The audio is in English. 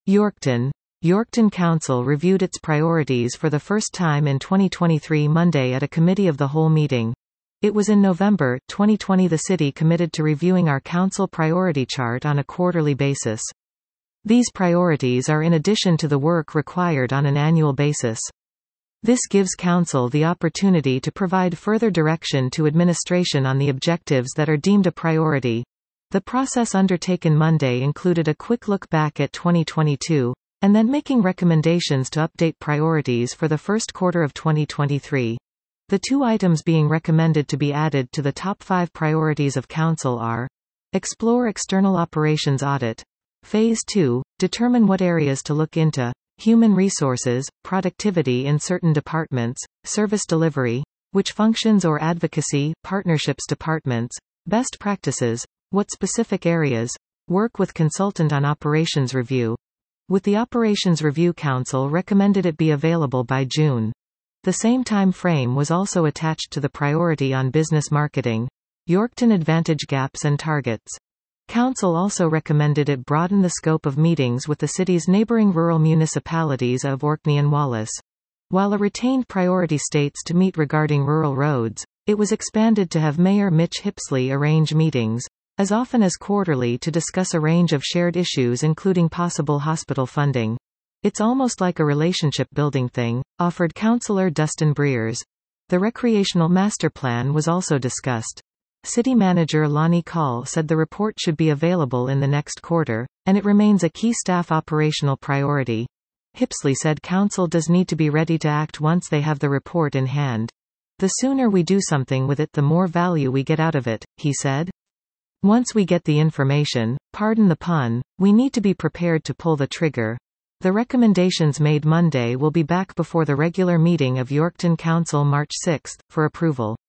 Yorkton. Yorkton Council reviewed its priorities for the first time in 2023 Monday at a Committee of the Whole meeting. It was in November 2020 the city committed to reviewing our council priority chart on a quarterly basis. These priorities are in addition to the work required on an annual basis. This gives council the opportunity to provide further direction to administration on the objectives that are deemed a priority. The process undertaken Monday included a quick look back at 2022, and then making recommendations to update priorities for the first quarter of 2023. The two items being recommended to be added to the top 5 priorities of Council are: explore external operations audit. Phase 2, determine what areas to look into, human resources, productivity in certain departments, service delivery, which functions or advocacy, partnerships departments, best practices, what specific areas, work with consultant on operations review. With the Operations Review Council recommended it be available by June. The same time frame was also attached to the priority on business marketing. Yorkton Advantage Gaps and Targets. Council also recommended it broaden the scope of meetings with the city's neighboring rural municipalities of Orkney and Wallace. While a retained priority states to meet regarding rural roads, it was expanded to have Mayor Mitch Hipsley arrange meetings, as often as quarterly, to discuss a range of shared issues including possible hospital funding. It's almost like a relationship building thing, offered Councillor Dustin Breers. The recreational master plan was also discussed. City Manager Lonnie Call said the report should be available in the next quarter, and it remains a key staff operational priority. Hipsley said Council does need to be ready to act once they have the report in hand. The sooner we do something with it, the more value we get out of it, he said. Once we get the information, pardon the pun, we need to be prepared to pull the trigger. The recommendations made Monday will be back before the regular meeting of Yorkton Council March 6, for approval.